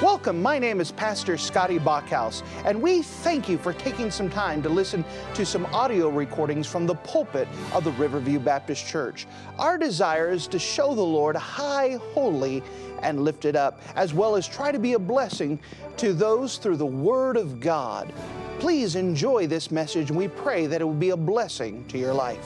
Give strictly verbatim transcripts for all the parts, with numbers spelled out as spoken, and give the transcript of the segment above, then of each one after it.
Welcome, my name is Pastor Scotty Bachhaus, and we thank you for taking some time to listen to some audio recordings from the pulpit of the Riverview Baptist Church. Our desire is to show the Lord high, holy, and lifted up, as well as try to be a blessing to those through the Word of God. Please enjoy this message, and we pray that it will be a blessing to your life.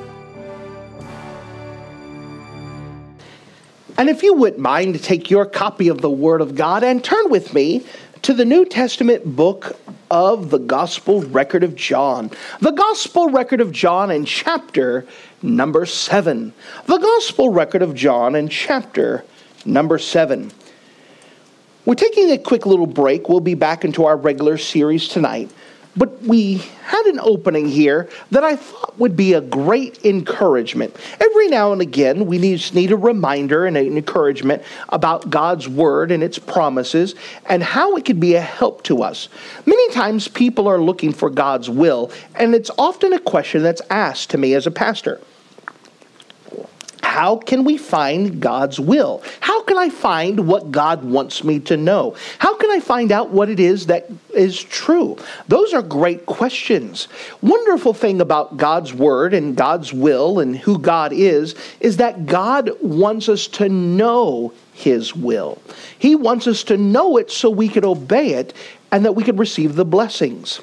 And if you wouldn't mind to take your copy of the Word of God and turn with me to the New Testament book of the Gospel Record of John. The Gospel Record of John in chapter number seven. The Gospel Record of John in chapter number seven. We're taking a quick little break. We'll be back into our regular series tonight. But we had an opening here that I thought would be a great encouragement. Every now and again, we just need a reminder and an encouragement about God's Word and its promises and how it could be a help to us. Many times people are looking for God's will, and it's often a question that's asked to me as a pastor. How can we find God's will? How can I find what God wants me to know? How can I find out what it is that is true? Those are great questions. Wonderful thing about God's Word and God's will and who God is, is that God wants us to know His will. He wants us to know it so we could obey it and that we could receive the blessings.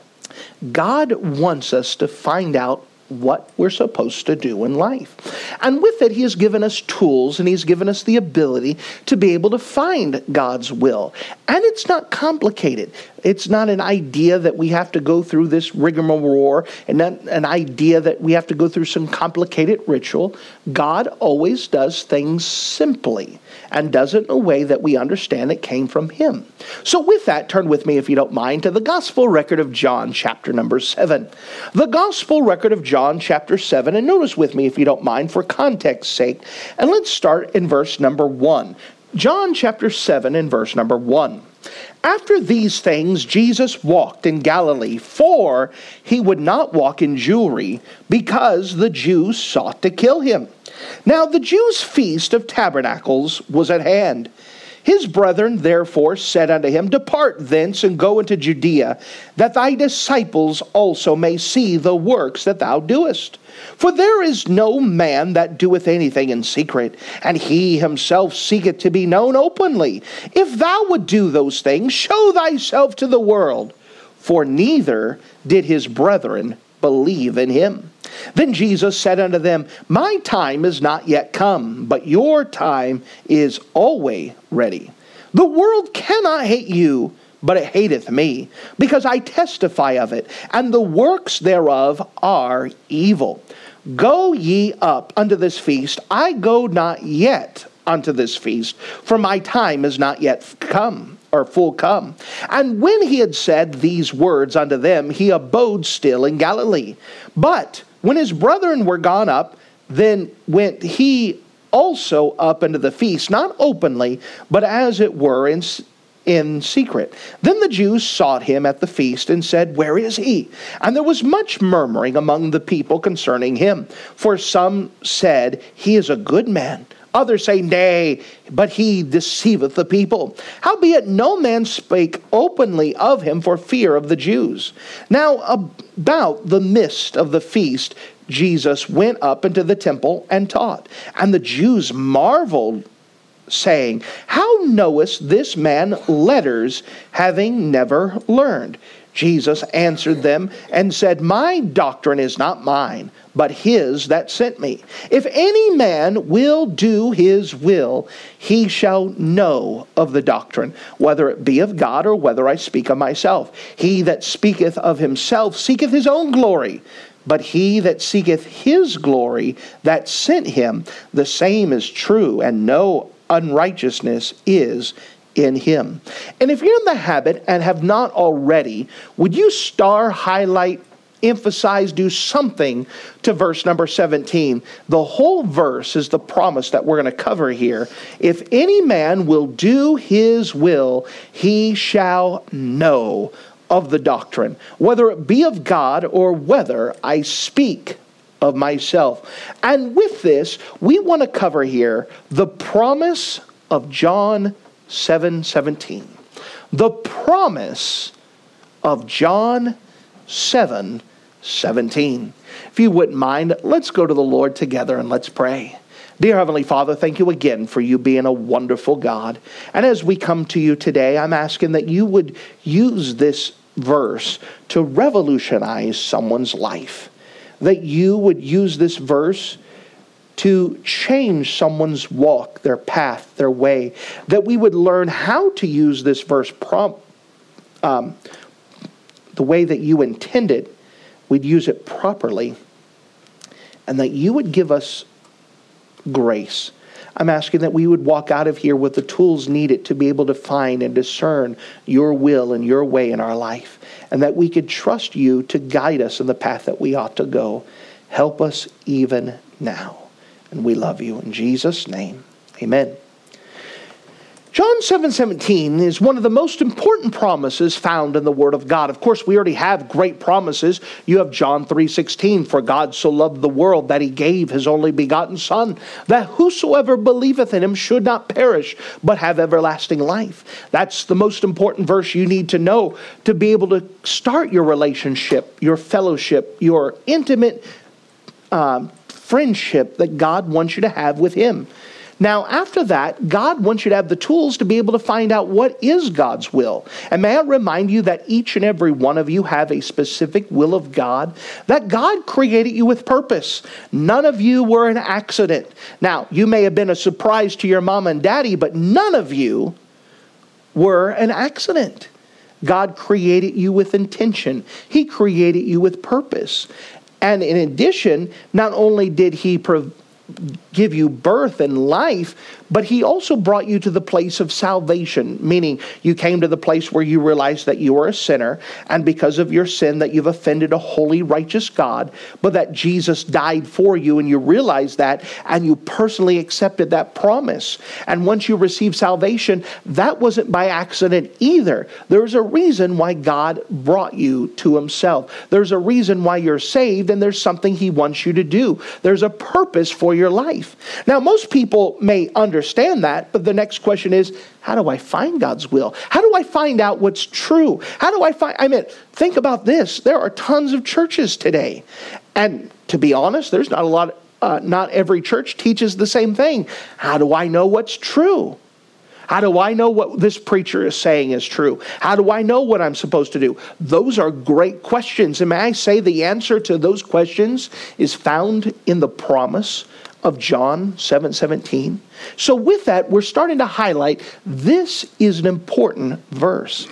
God wants us to find out what we're supposed to do in life. And with it, He has given us tools and He's given us the ability to be able to find God's will. And it's not complicated. It's not an idea that we have to go through this rigmarole and not an idea that we have to go through some complicated ritual. God always does things simply and does it in a way that we understand it came from Him. So with that, turn with me, if you don't mind, to the Gospel Record of John, chapter number seven. The Gospel Record of John, chapter seven, and notice with me, if you don't mind, for context's sake, and let's start in verse number one. John chapter seven and verse number one. After these things, Jesus walked in Galilee, for He would not walk in Jewry, because the Jews sought to kill Him. Now the Jews' feast of tabernacles was at hand. His brethren therefore said unto Him, Depart thence and go into Judea, that thy disciples also may see the works that thou doest. For there is no man that doeth anything in secret, and he himself seeketh to be known openly. If thou would do those things, show thyself to the world. For neither did his brethren believe in Him. Then Jesus said unto them, My time is not yet come, but your time is always ready. The world cannot hate you, but it hateth me, because I testify of it, and the works thereof are evil. Go ye up unto this feast. I go not yet unto this feast, for my time is not yet come, or full come. And when He had said these words unto them, He abode still in Galilee. But when His brethren were gone up, then went He also up into the feast, not openly, but as it were in in secret. Then the Jews sought Him at the feast and said, Where is He? And there was much murmuring among the people concerning Him. For some said, He is a good man. Others say, Nay, but He deceiveth the people. Howbeit no man spake openly of Him for fear of the Jews. Now about the midst of the feast, Jesus went up into the temple and taught. And the Jews marveled, saying, How knowest this man letters, having never learned? Jesus answered them and said, My doctrine is not mine, but His that sent me. If any man will do His will, he shall know of the doctrine, whether it be of God or whether I speak of myself. He that speaketh of himself seeketh his own glory. But he that seeketh His glory that sent Him, the same is true, and no unrighteousness is in Him. And if you're in the habit and have not already, would you star, highlight, emphasize, do something to verse number seventeen? The whole verse is the promise that we're going to cover here. If any man will do His will, he shall know of the doctrine, whether it be of God or whether I speak of myself. And with this, we want to cover here the promise of John seven seventeen. The promise of John seven seventeen. If you wouldn't mind, let's go to the Lord together and let's pray. Dear Heavenly Father, thank you again for you being a wonderful God. And as we come to you today, I'm asking that you would use this verse to revolutionize someone's life. That you would use this verse to change someone's walk, their path, their way. That we would learn how to use this verse prom- um, the way that you intended. We'd use it properly. And that you would give us grace. I'm asking that we would walk out of here with the tools needed to be able to find and discern your will and your way in our life. And that we could trust you to guide us in the path that we ought to go. Help us even now. And we love you. In Jesus' name, amen. John seven seventeen is one of the most important promises found in the Word of God. Of course, we already have great promises. You have John three sixteen, for God so loved the world that he gave his only begotten Son, that whosoever believeth in him should not perish, but have everlasting life. That's the most important verse you need to know to be able to start your relationship, your fellowship, your intimate um, friendship that God wants you to have with him. Now, after that, God wants you to have the tools to be able to find out what is God's will. And may I remind you that each and every one of you have a specific will of God, that God created you with purpose. None of you were an accident. Now, you may have been a surprise to your mom and daddy, but none of you were an accident. God created you with intention. He created you with purpose. And in addition, not only did he provide give you birth and life, but he also brought you to the place of salvation, meaning you came to the place where you realized that you were a sinner, and because of your sin that you've offended a holy, righteous God, but that Jesus died for you, and you realized that, and you personally accepted that promise. And once you received salvation, that wasn't by accident either. There's a reason why God brought you to himself. There's a reason why you're saved, and there's something he wants you to do. There's a purpose for your life. Now, most people may understand that, but the next question is, how do I find God's will? How do I find out what's true? How do I find, I mean, think about this. There are tons of churches today. And to be honest, there's not a lot, uh, not every church teaches the same thing. How do I know what's true? How do I know what this preacher is saying is true? How do I know what I'm supposed to do? Those are great questions. And may I say the answer to those questions is found in the promise of John seven seventeen. So with that, we're starting to highlight this is an important verse.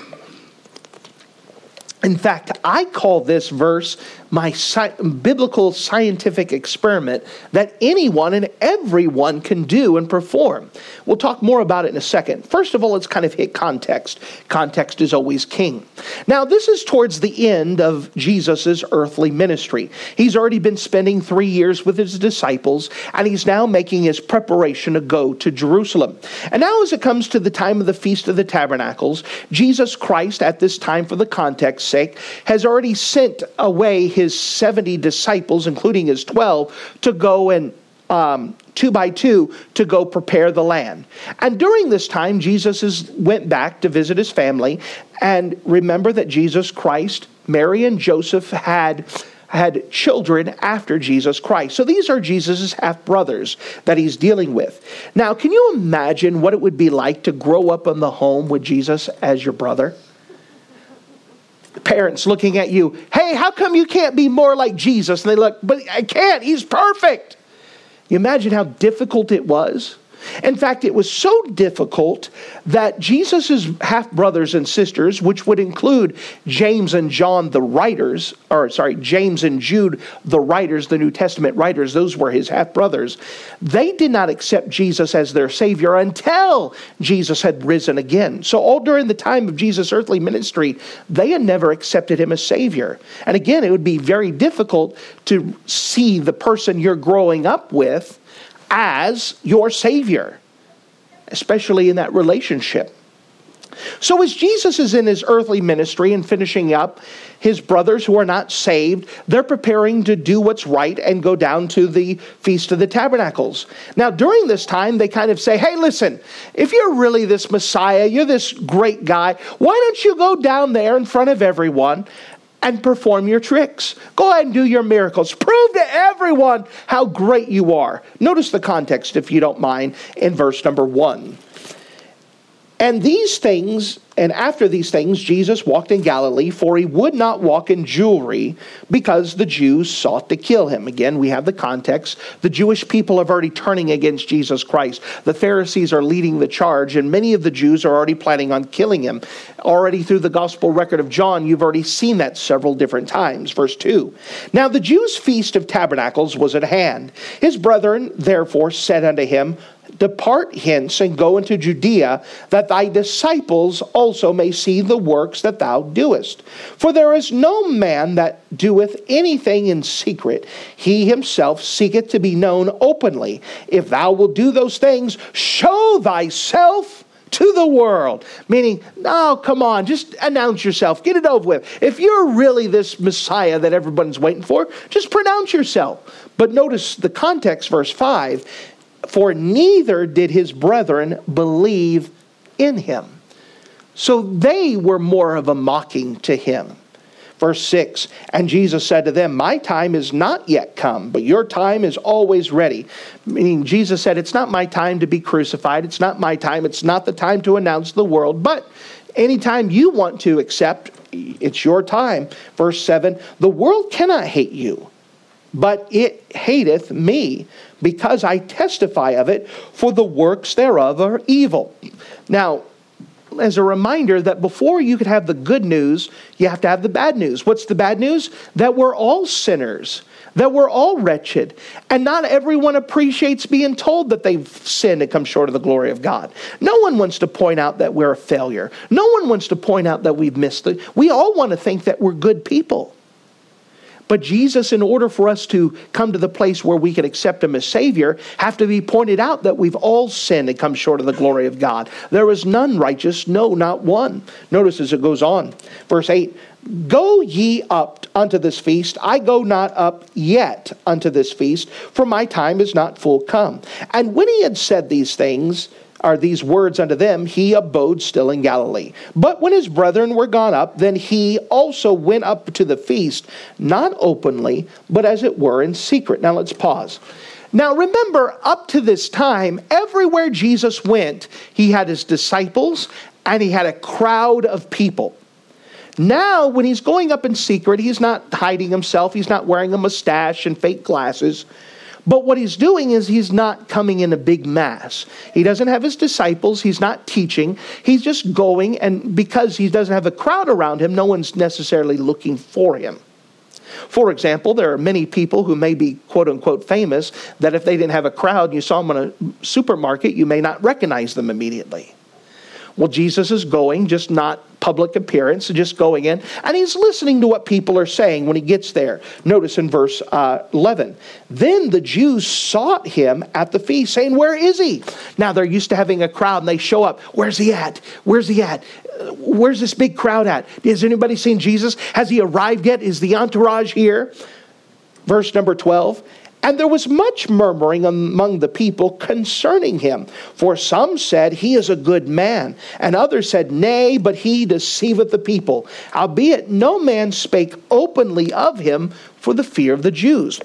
In fact, I call this verse my sci- biblical scientific experiment that anyone and everyone can do and perform. We'll talk more about it in a second. First of all, let's kind of hit context. Context is always king. Now, this is towards the end of Jesus' earthly ministry. He's already been spending three years with his disciples, and he's now making his preparation to go to Jerusalem. And now as it comes to the time of the Feast of the Tabernacles, Jesus Christ, at this time for the context sake, has already sent away his seventy disciples, including his twelve, to go and um, two by two to go prepare the land. And during this time, Jesus is, went back to visit his family. And remember that Jesus Christ, Mary and Joseph had had children after Jesus Christ. So these are Jesus' half-brothers that he's dealing with. Now, can you imagine what it would be like to grow up in the home with Jesus as your brother? Parents looking at you, hey, how come you can't be more like Jesus? And they look, but I can't, he's perfect. You imagine how difficult it was? In fact, it was so difficult that Jesus' half-brothers and sisters, which would include James and John, the writers, or sorry, James and Jude, the writers, the New Testament writers, those were his half-brothers, they did not accept Jesus as their Savior until Jesus had risen again. So all during the time of Jesus' earthly ministry, they had never accepted him as Savior. And again, it would be very difficult to see the person you're growing up with as your Savior, especially in that relationship. So as Jesus is in his earthly ministry and finishing up, his brothers who are not saved, they're preparing to do what's right and go down to the Feast of the Tabernacles. Now, during this time, they kind of say, hey, listen, if you're really this Messiah, you're this great guy, why don't you go down there in front of everyone and perform your tricks? Go ahead and do your miracles. Prove to everyone how great you are. Notice the context, if you don't mind, in verse number one. And these things, and after these things, Jesus walked in Galilee, for he would not walk in jewelry, because the Jews sought to kill him. Again, we have the context. The Jewish people are already turning against Jesus Christ. The Pharisees are leading the charge, and many of the Jews are already planning on killing him. Already through the gospel record of John, you've already seen that several different times. Verse two. Now the Jews' feast of tabernacles was at hand. His brethren therefore said unto him, Depart hence and go into Judea, that thy disciples also may see the works that thou doest. For there is no man that doeth anything in secret. He himself seeketh to be known openly. If thou wilt do those things, show thyself to the world. Meaning, oh, come on, just announce yourself. Get it over with. If you're really this Messiah that everyone's waiting for, just pronounce yourself. But notice the context, verse five. For neither did his brethren believe in him. So they were more of a mocking to him. Verse six, and Jesus said to them, my time is not yet come, but your time is always ready. Meaning Jesus said, it's not my time to be crucified. It's not my time. It's not the time to announce the world. But anytime you want to accept, it's your time. Verse seven, the world cannot hate you, but it hateth me, because I testify of it, for the works thereof are evil. Now, as a reminder that before you could have the good news, you have to have the bad news. What's the bad news? That we're all sinners, that we're all wretched, and not everyone appreciates being told that they've sinned and come short of the glory of God. No one wants to point out that we're a failure. No one wants to point out that we've missed it. We all want to think that we're good people. But Jesus, in order for us to come to the place where we can accept him as Savior, have to be pointed out that we've all sinned and come short of the glory of God. There is none righteous, no, not one. Notice as it goes on. Verse eight, go ye up unto this feast. I go not up yet unto this feast, for my time is not full come. And when he had said these things, are these words unto them, he abode still in Galilee. But when his brethren were gone up, then he also went up to the feast, not openly, but as it were in secret. Now let's pause. Now remember, up to this time, everywhere Jesus went, he had his disciples and he had a crowd of people. Now, when he's going up in secret, he's not hiding himself. He's not wearing a mustache and fake glasses. But what he's doing is he's not coming in a big mass. He doesn't have his disciples. He's not teaching. He's just going, and because he doesn't have a crowd around him, no one's necessarily looking for him. For example, there are many people who may be quote-unquote famous that if they didn't have a crowd and you saw them in a supermarket, you may not recognize them immediately. Well, Jesus is going, just not public appearance, just going in, and he's listening to what people are saying when he gets there. Notice in verse uh, eleven, then the Jews sought him at the feast, saying, where is he? Now, they're used to having a crowd, and they show up. Where's he at? Where's he at? Where's this big crowd at? Has anybody seen Jesus? Has he arrived yet? Is the entourage here? Verse number twelve, and there was much murmuring among the people concerning him. For some said, he is a good man. And others said, nay, but he deceiveth the people. Howbeit no man spake openly of him for the fear of the Jews.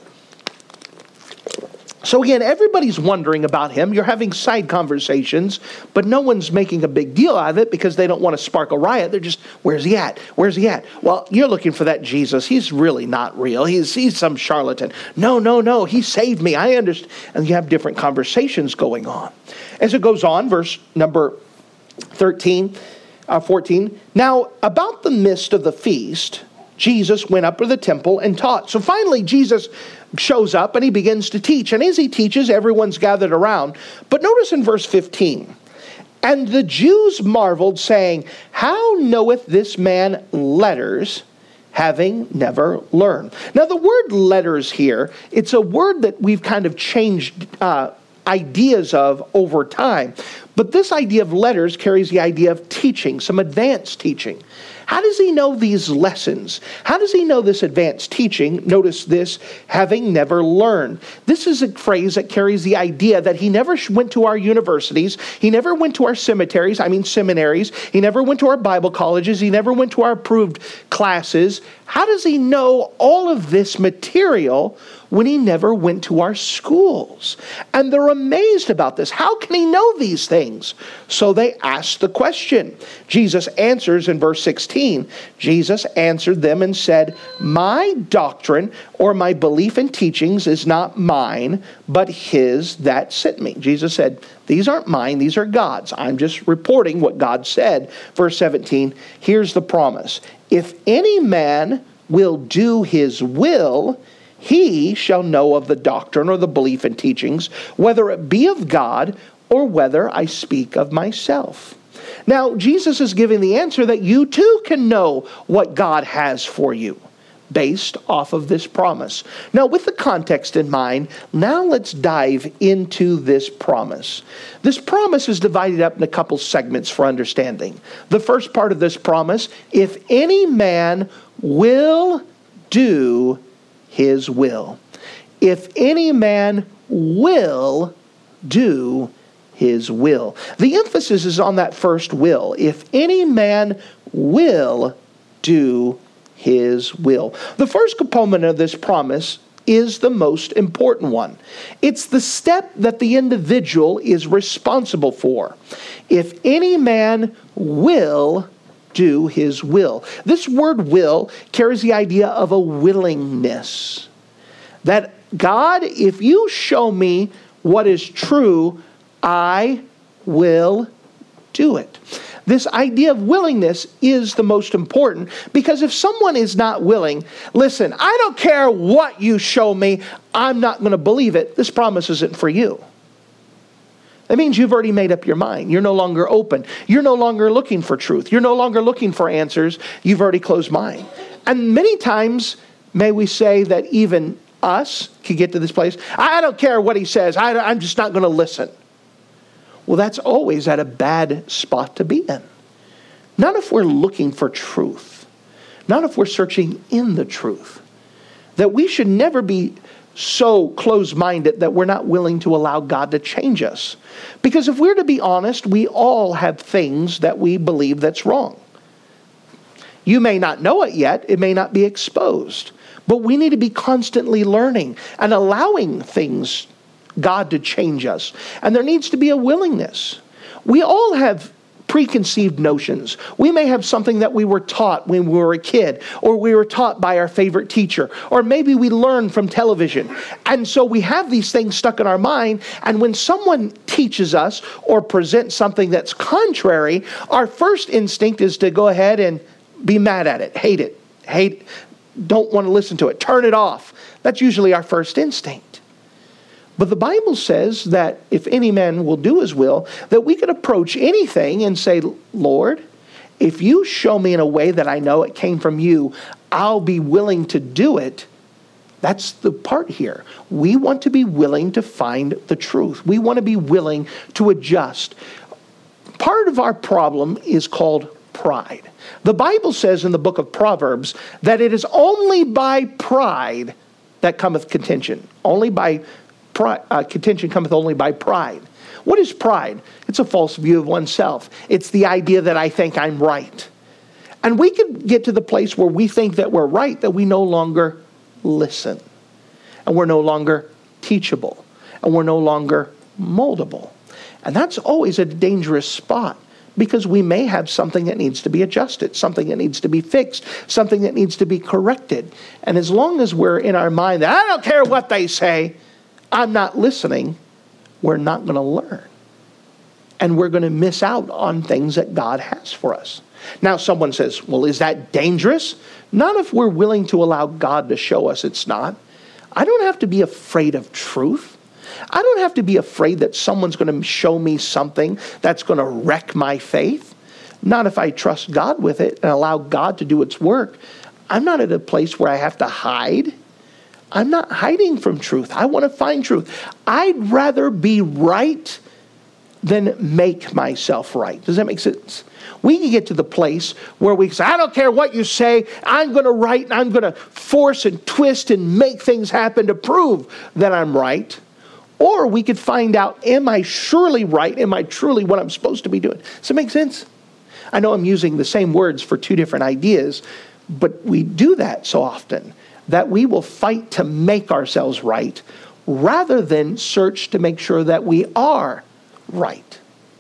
So again, everybody's wondering about him. You're having side conversations, but no one's making a big deal out of it because they don't want to spark a riot. They're just, where's he at? Where's he at? Well, you're looking for that Jesus. He's really not real. He's, he's some charlatan. No, no, no. He saved me. I understand. And you have different conversations going on. As it goes on, verse number thirteen, uh, fourteen. Now, about the midst of the feast, Jesus went up to the temple and taught. So finally, Jesus shows up and he begins to teach. And as he teaches, everyone's gathered around. But notice in verse fifteen, and the Jews marveled, saying, how knoweth this man letters, having never learned? Now, the word letters here, it's a word that we've kind of changed uh, ideas of over time. But this idea of letters carries the idea of teaching, some advanced teaching. How does he know these lessons? How does he know this advanced teaching? Notice this, having never learned. This is a phrase that carries the idea that he never went to our universities. He never went to our cemeteries, I mean seminaries. He never went to our Bible colleges. He never went to our approved classes. How does he know all of this material when he never went to our schools? And they're amazed about this. How can he know these things? So they ask the question. Jesus answers in verse sixteen. Jesus answered them and said, my doctrine or my belief and teachings is not mine, but his that sent me. Jesus said, these aren't mine, these are God's. I'm just reporting what God said. Verse seventeen, here's the promise. If any man will do his will, he shall know of the doctrine or the belief and teachings, whether it be of God or whether I speak of myself. Now, Jesus is giving the answer that you too can know what God has for you based off of this promise. Now, with the context in mind, now let's dive into this promise. This promise is divided up in a couple segments for understanding. The first part of this promise, if any man will do his will. If any man will do his will. The emphasis is on that first will. If any man will do his will. The first component of this promise is the most important one. It's the step that the individual is responsible for. If any man will do his will. This word will carries the idea of a willingness. That God, if you show me what is true, I will do it. This idea of willingness is the most important, because if someone is not willing, listen, I don't care what you show me, I'm not going to believe it. This promise isn't for you. That means you've already made up your mind. You're no longer open. You're no longer looking for truth. You're no longer looking for answers. You've already closed mind. And many times, may we say that even us can get to this place, I don't care what he says, I, I'm just not going to listen. Well, that's always at a bad spot to be in. Not if we're looking for truth. Not if we're searching in the truth. That we should never be so close-minded that we're not willing to allow God to change us. Because if we're to be honest, we all have things that we believe that's wrong. You may not know it yet. It may not be exposed. But we need to be constantly learning and allowing things, God, to change us. And there needs to be a willingness. We all have preconceived notions. We may have something that we were taught when we were a kid, or we were taught by our favorite teacher, or maybe we learned from television. And so we have these things stuck in our mind, and when someone teaches us or presents something that's contrary, our first instinct is to go ahead and be mad at it, hate it, hate, don't want to listen to it, turn it off. That's usually our first instinct. But the Bible says that if any man will do his will, that we could approach anything and say, Lord, if you show me in a way that I know it came from you, I'll be willing to do it. That's the part here. We want to be willing to find the truth. We want to be willing to adjust. Part of our problem is called pride. The Bible says in the book of Proverbs that it is only by pride that cometh contention. Only by pride, uh, contention cometh only by pride. What is pride? It's a false view of oneself. It's the idea that I think I'm right. And we can get to the place where we think that we're right, that we no longer listen. And we're no longer teachable. And we're no longer moldable. And that's always a dangerous spot, because we may have something that needs to be adjusted, something that needs to be fixed, something that needs to be corrected. And as long as we're in our mind that I don't care what they say, I'm not listening, we're not going to learn. And we're going to miss out on things that God has for us. Now someone says, well, is that dangerous? Not if we're willing to allow God to show us it's not. I don't have to be afraid of truth. I don't have to be afraid that someone's going to show me something that's going to wreck my faith. Not if I trust God with it and allow God to do its work. I'm not at a place where I have to hide. I'm not hiding from truth. I want to find truth. I'd rather be right than make myself right. Does that make sense? We can get to the place where we say, I don't care what you say, I'm going to write, and I'm going to force and twist and make things happen to prove that I'm right. Or we could find out, am I surely right? Am I truly what I'm supposed to be doing? Does that make sense? I know I'm using the same words for two different ideas, but we do that so often that we will fight to make ourselves right rather than search to make sure that we are right.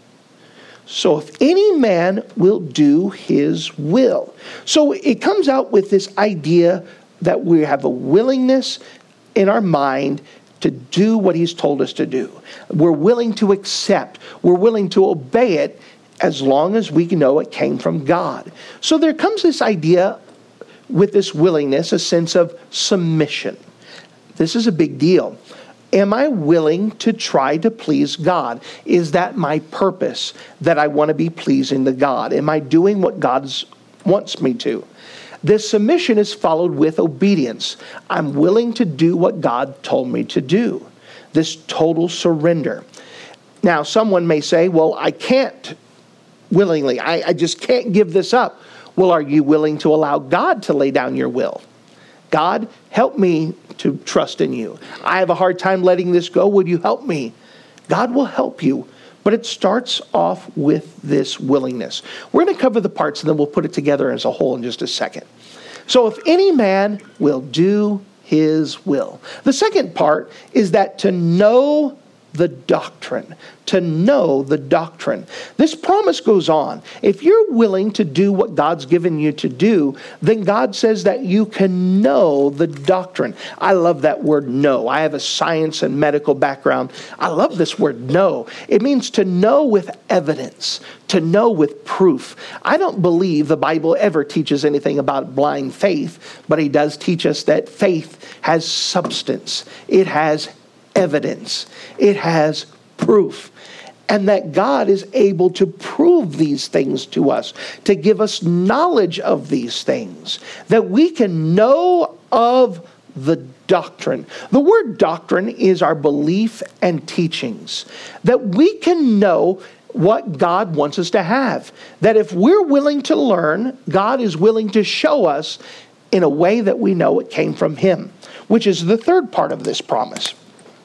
So if any man will do his will. So it comes out with this idea that we have a willingness in our mind to do what he's told us to do. We're willing to accept. We're willing to obey it as long as we know it came from God. So there comes this idea with this willingness, a sense of submission. This is a big deal. Am I willing to try to please God? Is that my purpose, that I want to be pleasing to God? Am I doing what God wants me to? This submission is followed with obedience. I'm willing to do what God told me to do. This total surrender. Now, someone may say, well, I can't willingly. I, I just can't give this up. Well, are you willing to allow God to lay down your will? God, help me to trust in you. I have a hard time letting this go. Would you help me? God will help you. But it starts off with this willingness. We're going to cover the parts and then we'll put it together as a whole in just a second. So if any man will do his will. The second part is that to know the doctrine. To know the doctrine. This promise goes on. If you're willing to do what God's given you to do, then God says that you can know the doctrine. I love that word know. I have a science and medical background. I love this word know. It means to know with evidence, to know with proof. I don't believe the Bible ever teaches anything about blind faith, but he does teach us that faith has substance. It has evidence. It has proof. And that God is able to prove these things to us, to give us knowledge of these things, that we can know of the doctrine. The word doctrine is our belief and teachings, that we can know what God wants us to have. That if we're willing to learn, God is willing to show us in a way that we know it came from him, which is the third part of this promise.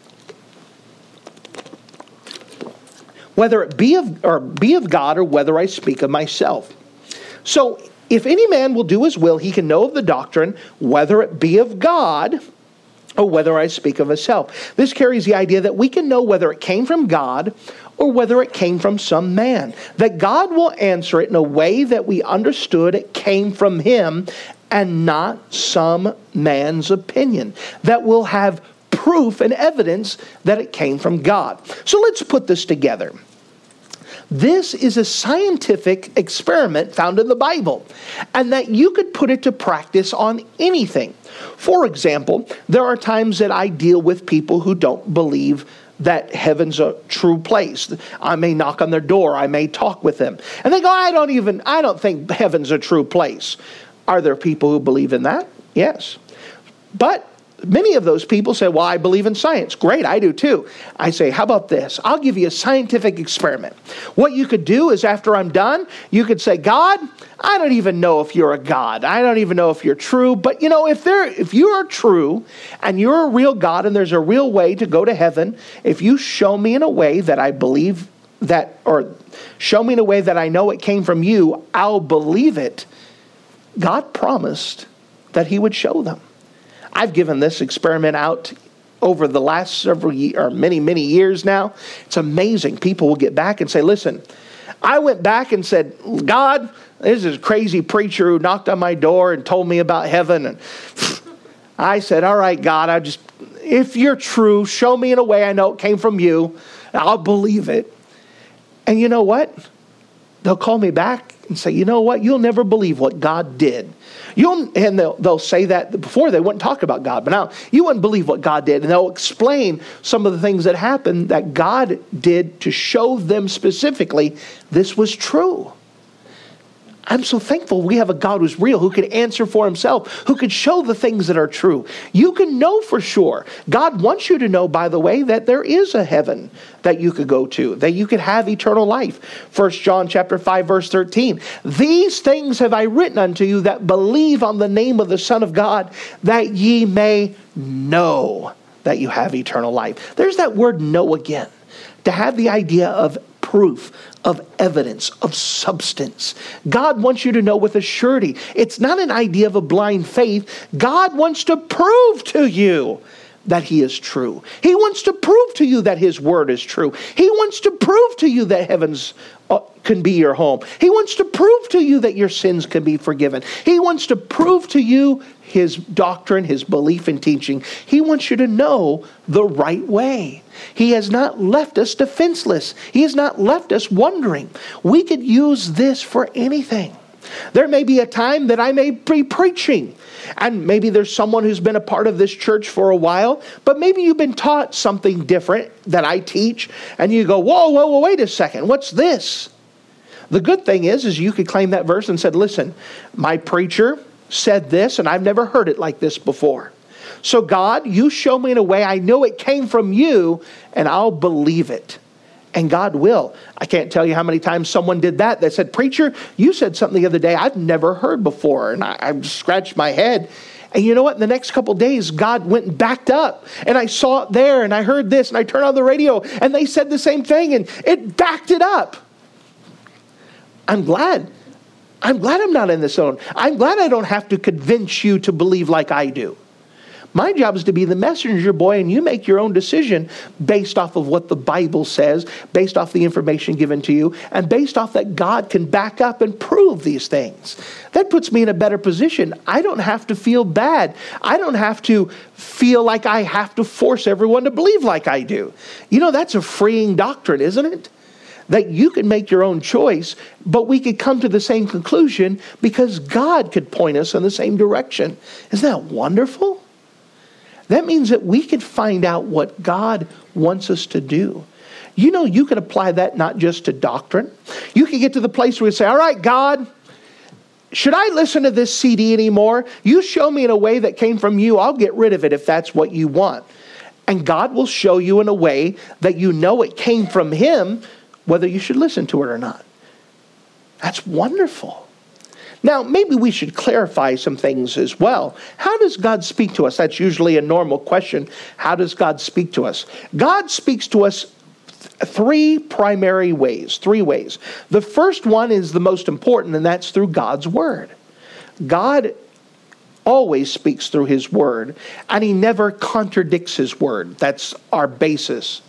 Whether it be of or be of God or whether I speak of myself. So if any man will do his will, he can know of the doctrine, whether it be of God or whether I speak of myself. This carries the idea that we can know whether it came from God or whether it came from some man. That God will answer it in a way that we understood it came from him and not some man's opinion. That will have proof and evidence that it came from God. So let's put this together. This is a scientific experiment found in the Bible, and that you could put it to practice on anything. For example, there are times that I deal with people who don't believe that heaven's a true place. I may knock on their door, I may talk with them, and they go, I don't even, I don't think heaven's a true place. Are there people who believe in that? Yes. But many of those people say, well, I believe in science. Great, I do too. I say, how about this? I'll give you a scientific experiment. What you could do is after I'm done, you could say, God, I don't even know if you're a God. I don't even know if you're true. But you know, if there, if you are true and you're a real God and there's a real way to go to heaven, if you show me in a way that I believe that, or show me in a way that I know it came from you, I'll believe it. God promised that he would show them. I've given this experiment out over the last several years, or many, many years now. It's amazing. People will get back and say, listen, I went back and said, God, this is a crazy preacher who knocked on my door and told me about heaven. And I said, all right, God, I just, if you're true, show me in a way I know it came from you. I'll believe it. And you know what? They'll call me back and say, you know what? You'll never believe what God did. You'll, and they'll, they'll say that before they wouldn't talk about God, but now you wouldn't believe what God did. And they'll explain some of the things that happened that God did to show them specifically this was true. I'm so thankful we have a God who's real, who can answer for himself, who can show the things that are true. You can know for sure. God wants you to know, by the way, that there is a heaven that you could go to, that you could have eternal life. First John chapter five, verse thirteen. These things have I written unto you that believe on the name of the Son of God, that ye may know that you have eternal life. There's that word know again. To have the idea of proof, of evidence, of substance. God wants you to know with a surety. It's not an idea of a blind faith. God wants to prove to you that he is true. He wants to prove to you that his word is true. He wants to prove to you that heavens uh, can be your home. He wants to prove to you that your sins can be forgiven. He wants to prove to you his doctrine, his belief and teaching. He wants you to know the right way. He has not left us defenseless. He has not left us wondering. We could use this for anything. There may be a time that I may be preaching, and maybe there's someone who's been a part of this church for a while, but maybe you've been taught something different that I teach, and you go, whoa, whoa, whoa, wait a second, what's this? The good thing is, is you could claim that verse and said, listen, my preacher said this, and I've never heard it like this before. So God, you show me in a way I know it came from you, and I'll believe it. And God will. I can't tell you how many times someone did that. They said, preacher, you said something the other day I've never heard before. And I, I scratched my head. And you know what? In the next couple of days, God went and backed up. And I saw it there, and I heard this, and I turned on the radio, and they said the same thing, and it backed it up. I'm glad. I'm glad I'm not in this zone. I'm glad I don't have to convince you to believe like I do. My job is to be the messenger boy, and you make your own decision based off of what the Bible says, based off the information given to you, and based off that God can back up and prove these things. That puts me in a better position. I don't have to feel bad. I don't have to feel like I have to force everyone to believe like I do. You know, that's a freeing doctrine, isn't it? That you can make your own choice, but we could come to the same conclusion because God could point us in the same direction. Isn't that wonderful? That means that we can find out what God wants us to do. You know, you can apply that not just to doctrine. You can get to the place where you say, all right, God, should I listen to this C D anymore? You show me in a way that came from you. I'll get rid of it if that's what you want. And God will show you in a way that you know it came from him, whether you should listen to it or not. That's wonderful. Now, maybe we should clarify some things as well. How does God speak to us? That's usually a normal question. How does God speak to us? God speaks to us th- three primary ways, three ways. The first one is the most important, and that's through God's word. God always speaks through his word, and he never contradicts his word. That's our basis.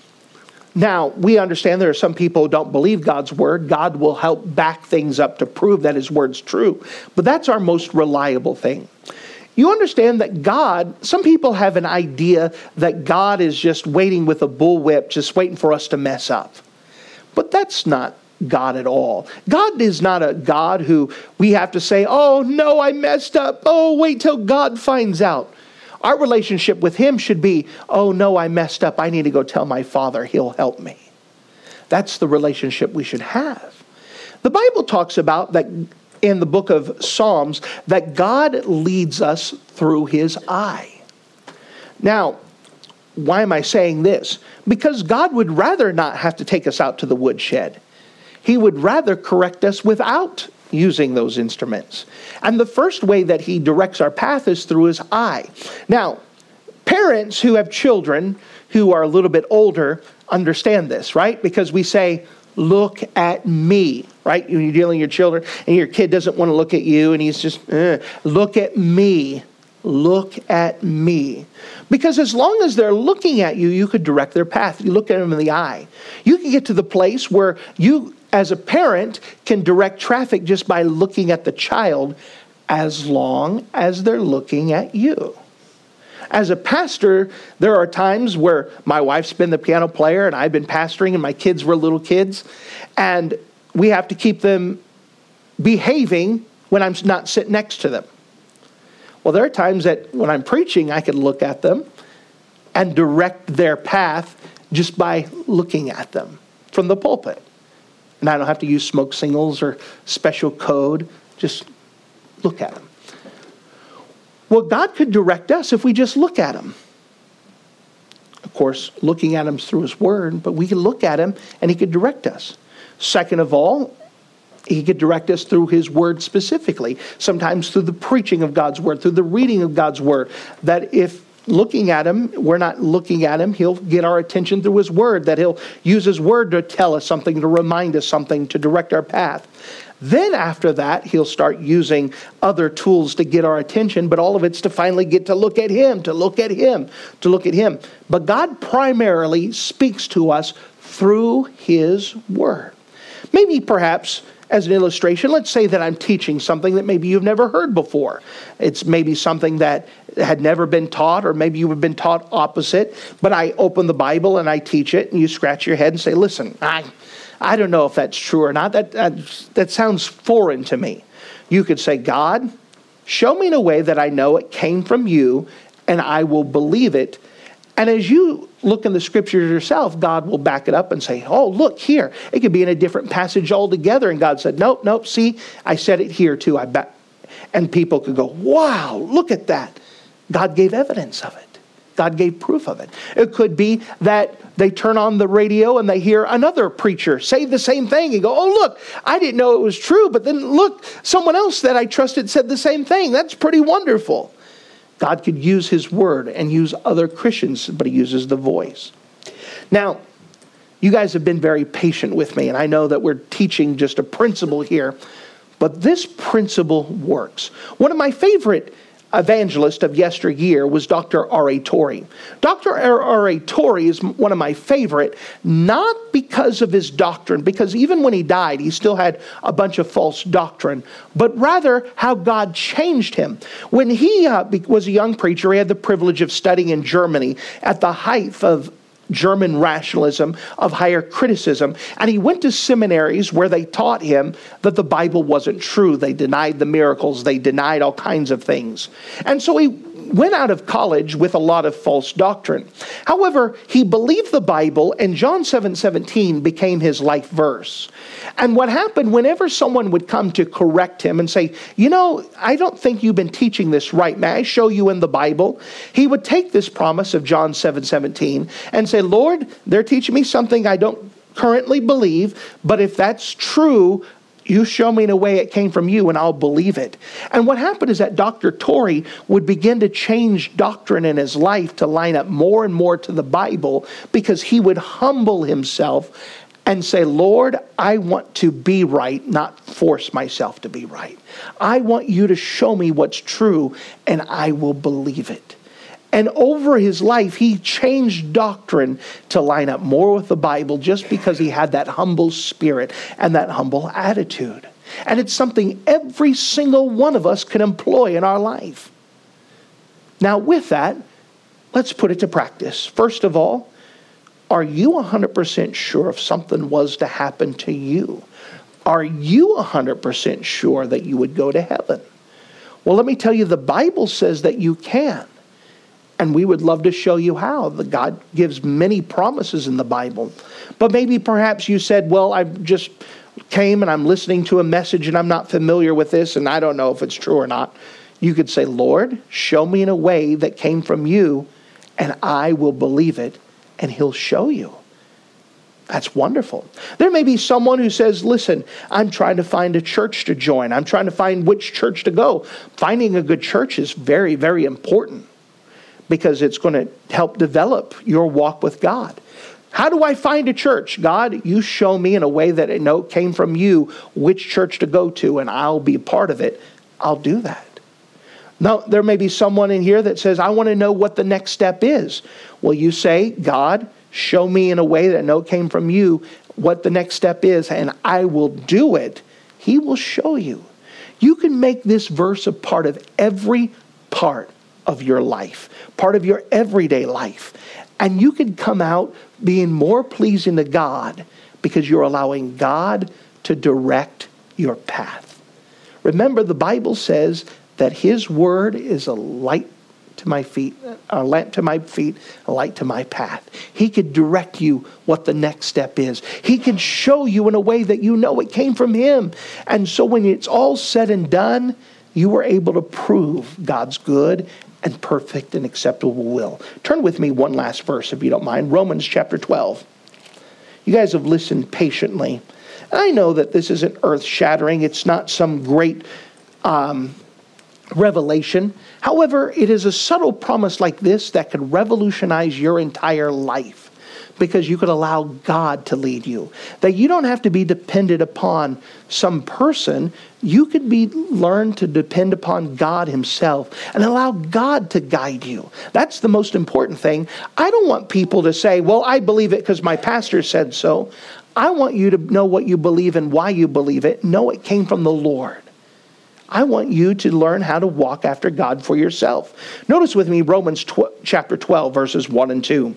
Now, we understand there are some people who don't believe God's word. God will help back things up to prove that his word's true. But that's our most reliable thing. You understand that God, some people have an idea that God is just waiting with a bullwhip, just waiting for us to mess up. But that's not God at all. God is not a God who we have to say, oh, no, I messed up. Oh, wait till God finds out. Our relationship with him should be, oh no, I messed up. I need to go tell my Father. He'll help me. That's the relationship we should have. The Bible talks about that in the book of Psalms, that God leads us through his eye. Now, why am I saying this? Because God would rather not have to take us out to the woodshed. He would rather correct us without using those instruments. And the first way that he directs our path is through his eye. Now, parents who have children who are a little bit older understand this, right? Because we say, look at me, right? When you're dealing with your children and your kid doesn't want to look at you and he's just, eh, look at me. Look at me. Because as long as they're looking at you, you could direct their path. You look at them in the eye. You can get to the place where you, as a parent, can direct traffic just by looking at the child as long as they're looking at you. As a pastor, there are times where my wife's been the piano player and I've been pastoring and my kids were little kids. And we have to keep them behaving when I'm not sitting next to them. Well, there are times that when I'm preaching, I can look at them and direct their path just by looking at them from the pulpit. And I don't have to use smoke signals or special code. Just look at them. Well, God could direct us if we just look at him. Of course, looking at him through his word, but we can look at him and he could direct us. Second of all, he could direct us through his word specifically, sometimes through the preaching of God's word, through the reading of God's word, that if looking at him, we're not looking at him, he'll get our attention through his word, that he'll use his word to tell us something, to remind us something, to direct our path. Then after that, he'll start using other tools to get our attention, but all of it's to finally get to look at him, to look at him, to look at him. But God primarily speaks to us through his word. Maybe perhaps as an illustration, let's say that I'm teaching something that maybe you've never heard before. It's maybe something that had never been taught, or maybe you have been taught opposite, but I open the Bible and I teach it, and you scratch your head and say, listen, I... I don't know if that's true or not. That, that that sounds foreign to me. You could say, God, show me in a way that I know it came from you, and I will believe it. And as you look in the scriptures yourself, God will back it up and say, oh, look here. It could be in a different passage altogether. And God said, nope, nope, see, I said it here too. I bet. And people could go, wow, look at that. God gave evidence of it. God gave proof of it. It could be that they turn on the radio and they hear another preacher say the same thing and go, oh, look, I didn't know it was true, but then look, someone else that I trusted said the same thing. That's pretty wonderful. God could use his word and use other Christians, but he uses the voice. Now, you guys have been very patient with me, and I know that we're teaching just a principle here, but this principle works. One of my favorite evangelist of yesteryear was Doctor R A Torrey. Doctor R A Torrey is one of my favorite, not because of his doctrine, because even when he died, he still had a bunch of false doctrine, but rather how God changed him. When he uh, was a young preacher, he had the privilege of studying in Germany at the height of German rationalism, of higher criticism. And he went to seminaries where they taught him that the Bible wasn't true. They denied the miracles. They denied all kinds of things. And so he went out of college with a lot of false doctrine. However, he believed the Bible, and John seven seventeen became his life verse. And what happened, whenever someone would come to correct him and say, you know, I don't think you've been teaching this right. May I show you in the Bible? He would take this promise of John seven seventeen and say, Lord, they're teaching me something I don't currently believe, but if that's true, you show me in a way it came from you and I'll believe it. And what happened is that Doctor Torrey would begin to change doctrine in his life to line up more and more to the Bible, because he would humble himself and say, Lord, I want to be right, not force myself to be right. I want you to show me what's true and I will believe it. And over his life, he changed doctrine to line up more with the Bible, just because he had that humble spirit and that humble attitude. And it's something every single one of us can employ in our life. Now, with that, let's put it to practice. First of all, are you one hundred percent sure if something was to happen to you? Are you one hundred percent sure that you would go to heaven? Well, let me tell you, the Bible says that you can. And we would love to show you how. The God gives many promises in the Bible. But maybe perhaps you said, well, I just came and I'm listening to a message and I'm not familiar with this and I don't know if it's true or not. You could say, Lord, show me in a way that came from you and I will believe it, and he'll show you. That's wonderful. There may be someone who says, listen, I'm trying to find a church to join. I'm trying to find which church to go. Finding a good church is very, very important, because it's going to help develop your walk with God. How do I find a church? God, you show me in a way that I know came from you which church to go to, and I'll be a part of it. I'll do that. Now, there may be someone in here that says, I want to know what the next step is. Well, you say, God, show me in a way that I know came from you what the next step is, and I will do it. He will show you. You can make this verse a part of every part of your life, part of your everyday life. And you can come out being more pleasing to God because you're allowing God to direct your path. Remember, the Bible says that his word is a light to my feet, a lamp to my feet, a light to my path. He could direct you what the next step is. He can show you in a way that you know it came from him. And so when it's all said and done, you were able to prove God's good and perfect and acceptable will. Turn with me one last verse, if you don't mind. Romans chapter twelve. You guys have listened patiently. I know that this isn't earth-shattering. It's not some great um, revelation. However, it is a subtle promise like this that could revolutionize your entire life, because you could allow God to lead you. That you don't have to be dependent upon some person. You could be learn to depend upon God himself and allow God to guide you. That's the most important thing. I don't want people to say, well, I believe it because my pastor said so. I want you to know what you believe and why you believe it. Know it came from the Lord. I want you to learn how to walk after God for yourself. Notice with me Romans tw- chapter twelve, verses one and two.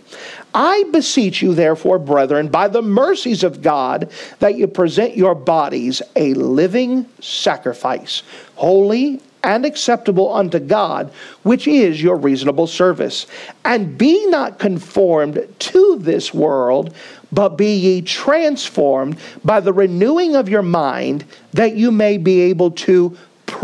I beseech you, therefore, brethren, by the mercies of God, that you present your bodies a living sacrifice, holy and acceptable unto God, which is your reasonable service. And be not conformed to this world, but be ye transformed by the renewing of your mind, that you may be able to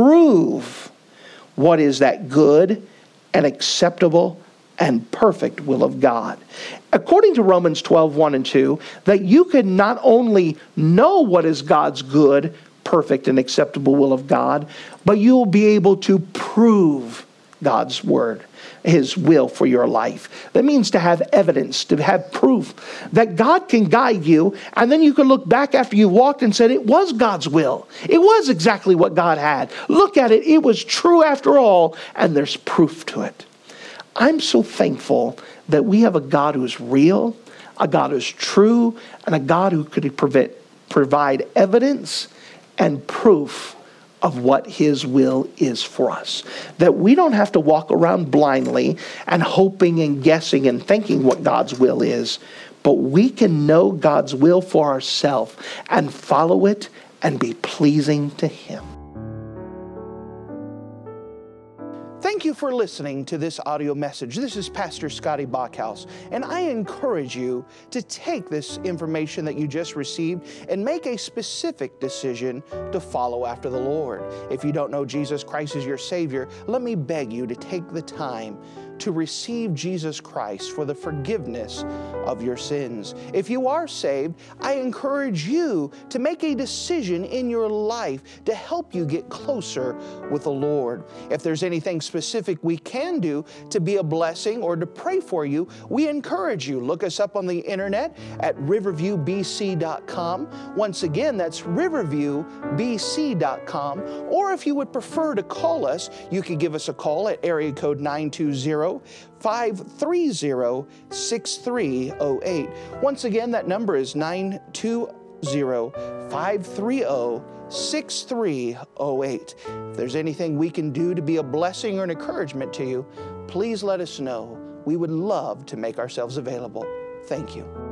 prove what is that good and acceptable and perfect will of God. According to Romans twelve, one and two, that you can not only know what is God's good, perfect, and acceptable will of God, but you will be able to prove God's word, his will for your life. That means to have evidence, to have proof that God can guide you, and then you can look back after you walked and said, it was God's will. It was exactly what God had. Look at it. It was true after all, and there's proof to it. I'm so thankful that we have a God who's real, a God who's true, and a God who could prevent, provide evidence and proof of what his will is for us. That we don't have to walk around blindly and hoping and guessing and thinking what God's will is, but we can know God's will for ourselves and follow it and be pleasing to him. Thank you for listening to this audio message. This is Pastor Scotty Bachhaus, and I encourage you to take this information that you just received and make a specific decision to follow after the Lord. If you don't know Jesus Christ as your Savior, let me beg you to take the time to receive Jesus Christ for the forgiveness of your sins. If you are saved, I encourage you to make a decision in your life to help you get closer with the Lord. If there's anything specific we can do to be a blessing or to pray for you, we encourage you. Look us up on the internet at riverview b c dot com. Once again, that's riverview b c dot com. Or if you would prefer to call us, you could give us a call at area code nine two zero, five three zero, six three zero eight. Once again, that number is nine two zero, five three zero, six three zero eight. If there's anything we can do to be a blessing or an encouragement to you, please let us know. We would love to make ourselves available. Thank you.